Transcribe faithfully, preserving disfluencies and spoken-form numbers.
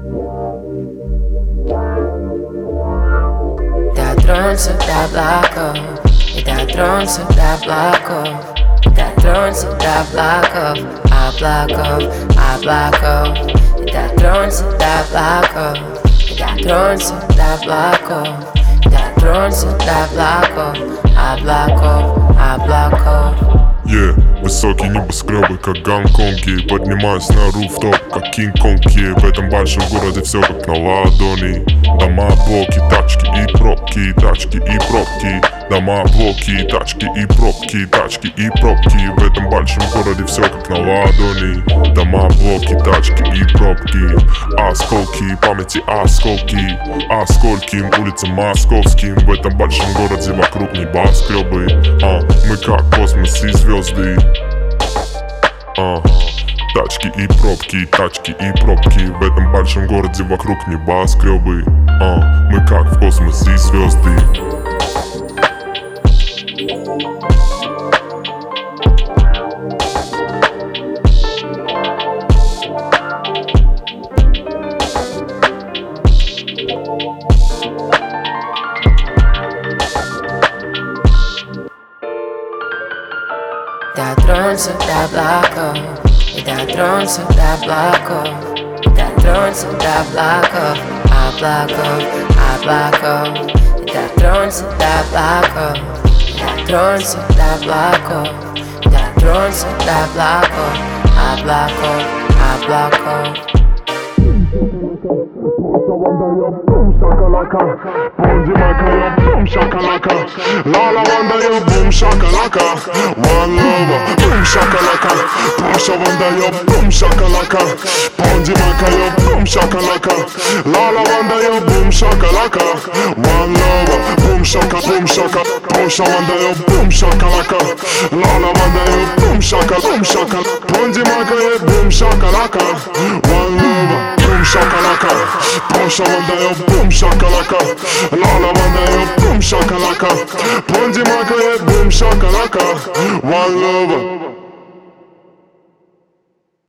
Teatronce da Blackoff, i teatronce da Blackoff, i teatronce da Blackoff, a Blackoff, a Blackoff, i teatronce da Blackoff, i teatronce da Blackoff, i teatronce da Blackoff, a Blackoff, a Blackoff. Yeah, высокие небоскребы, как Гонконги. Поднимаюсь на руфтоп, как Кинг-Конги. В этом большом городе все как на ладони. Дома, блоки, тачки и пробки, тачки и пробки. Дома, блоки, тачки и пробки, тачки и пробки. В этом большом городе все как на ладони. Дома, блоки, тачки и пробки. Осколки, памяти осколки. А скольким улицам московским в этом большом городе вокруг небоскребы. А, мы как космос и звезды. А, тачки и пробки, тачки и пробки. В этом большом городе вокруг небоскребы. А, мы как в космосе и звезды. Teatronce da Blackoff, i teatronce da Blackoff, i teatronce da Blackoff, a Blackoff, a Blackoff, i teatronce da Blackoff, i teatronce da Blackoff, i teatronce da Blackoff, a Blackoff, a Blackoff. Boom shakalaka, boom Jamaica, yo, boom shakalaka. La la wanda, yo, boom shakalaka. One lover, boom shakalaka. Push a wanda, yo, boom shakalaka. Boom Jamaica, yo, boom shakalaka. La la wanda, yo, boom shakalaka. One lover, boom shaka, boom shaka. Push a wanda, yo, boom shakalaka. La la wanda, yo, boom shaka, boom shaka. Boom Jamaica, yo, boom shakalaka. One lover, boom shakalaka. Push a wanda, yo, boom shakalaka. La la wanda, yo, boom shakalaka. Boom Jamaica, yo, boom shakalaka. One lover.